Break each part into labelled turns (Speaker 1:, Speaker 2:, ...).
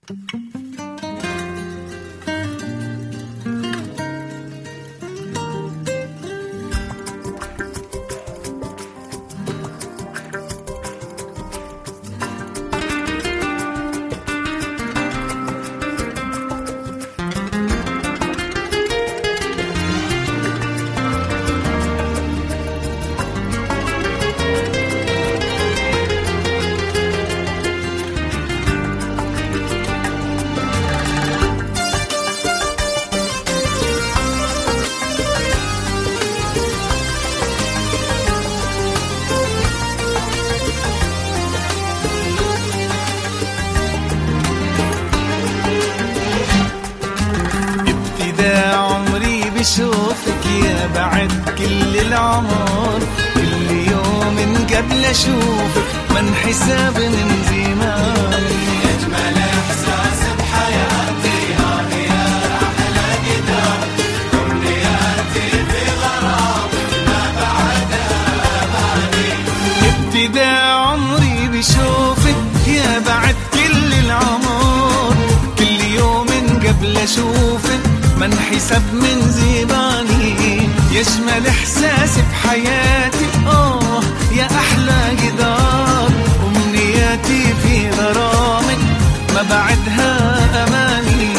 Speaker 1: بشوفك يا بعد كل العمر، كل يوم قبل اشوفك من حساب من زمان.
Speaker 2: اجمل احساس بحياتي هذه يا احلى قدام، امنياتي في غرامك ما بعدها اماني.
Speaker 1: ابتداء عمري بشوفك يا بعد كل العمر، كل يوم قبل اشوفك من حسب من زباني. يشمل احساسي بحياتي يا احلى قدار، امنياتي في غرامك ما بعدها اماني.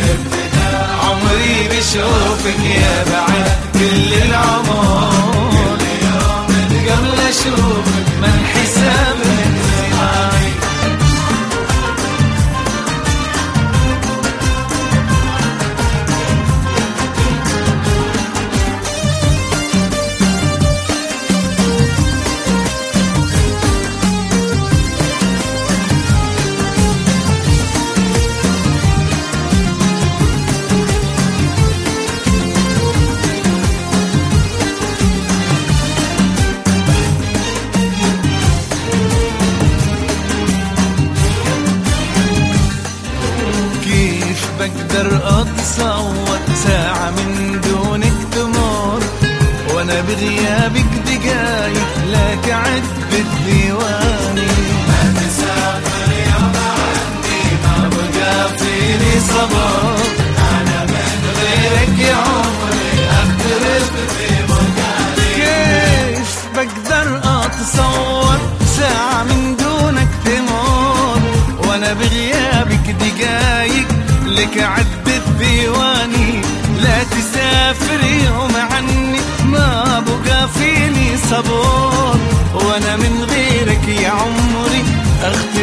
Speaker 1: عمري بشوفك يا بعد كل العمر، قبل اشوفك من حساب من زباني. بقدر اتصور ساعة من دونك تمر، وانا بغيابك دقايق لك عد بالديواني.
Speaker 2: ما تسافر يابا عني ما بقى فيني صبر، انا من غيرك يا عمري اغترب في مكاني.
Speaker 1: كيف بقدر اتصور ساعة من دونك تمر، وانا بغيابك دقايق لك عد الديواني. لا تسافر يوم عني ما بقى فيني صبر، وانا من غيرك يا عمري